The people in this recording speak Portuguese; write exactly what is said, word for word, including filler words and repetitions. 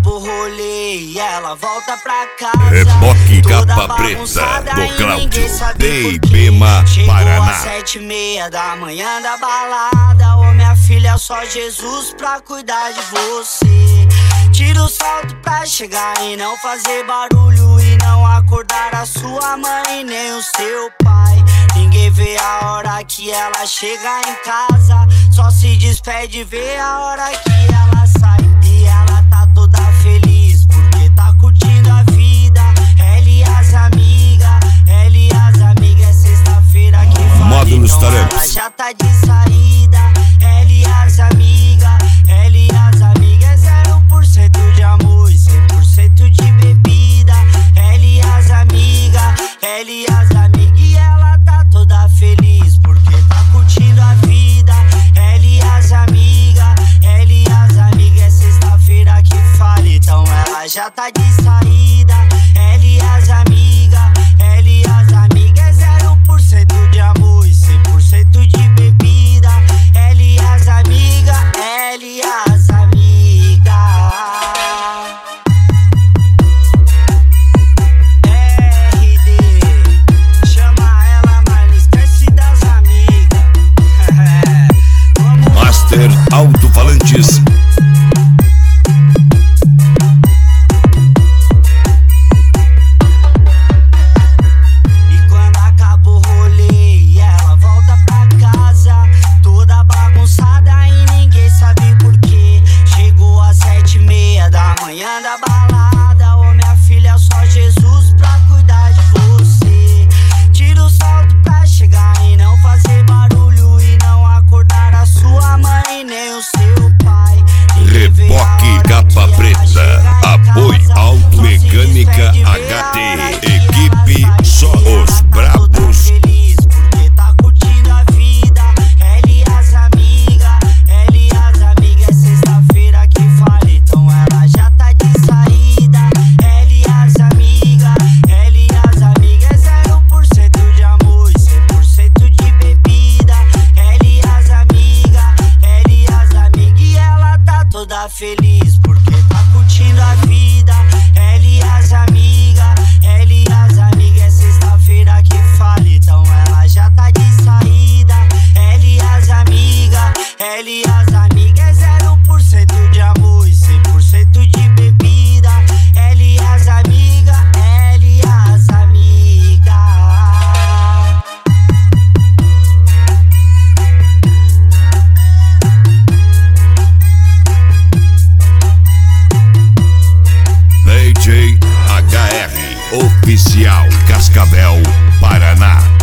acaba o rolê e ela volta pra casa. Reboque Capa Preta do Cláudio de Ibema, Paraná. Chegou às sete e meia da manhã da balada. Ô minha filha, só Jesus pra cuidar de você. Tira o salto pra chegar e não fazer barulho, e não acordar a sua mãe nem o seu pai. Ninguém vê a hora que ela chega em casa, só se despede e vê a hora que ela sai. E ela tá toda feliz porque tá curtindo a vida. Ela e as amigas, ela e as amigas, é sexta-feira que faz. Módulos Então ela Tarantos. já tá de saída. Ela e as amigas, ela e as amigas, zero por cento de amor e cem por cento de bebida. Ela e as amigas, ela e as amigas, e ela tá toda feliz porque tá curtindo a vida. Ela e as amigas, ela e as amigas, é sexta-feira que fala, então ela já tá de saída. Ela e as amigas, ela e as amigas, zero por cento de amor e cem por cento de bebida. Ela e as amigas, ela e as amigas. R D, chama ela, mas não esquece das amigas. Master Alto-Falantes. E quando acaba o rolê e ela volta pra casa, toda bagunçada e ninguém sabe porquê. Chegou às sete e meia da manhã da balada. Ô minha filha, só Jesus pra cuidar de você. Tira o salto pra chegar e não fazer barulho, e não acordar a sua mãe nem o seu pai. Reboque Capa Preta. Apoio Automecânica H T. Equipe só os brabos. Feliz porque tá curtindo a vida. Ela e as amigas, ela e as amigas, é sexta-feira que fala, então ela já tá de saída. Ela e as amigas, ela e as amigas, zero por cento de amor e cem por cento de bebida. Ela e as amigas, ela e as amigas, e ela tá toda feliz porque tá curtindo a vida. Ela e as amigas, ela e as amigas, é sexta-feira que fala, então ela já tá de saída. Ela e as amigas, ela e as amigas, zero por cento de amor e cem por cento de bebida. Ela e as amigas, ela e as amigas. D J H R Oficial Cascavel, Paraná.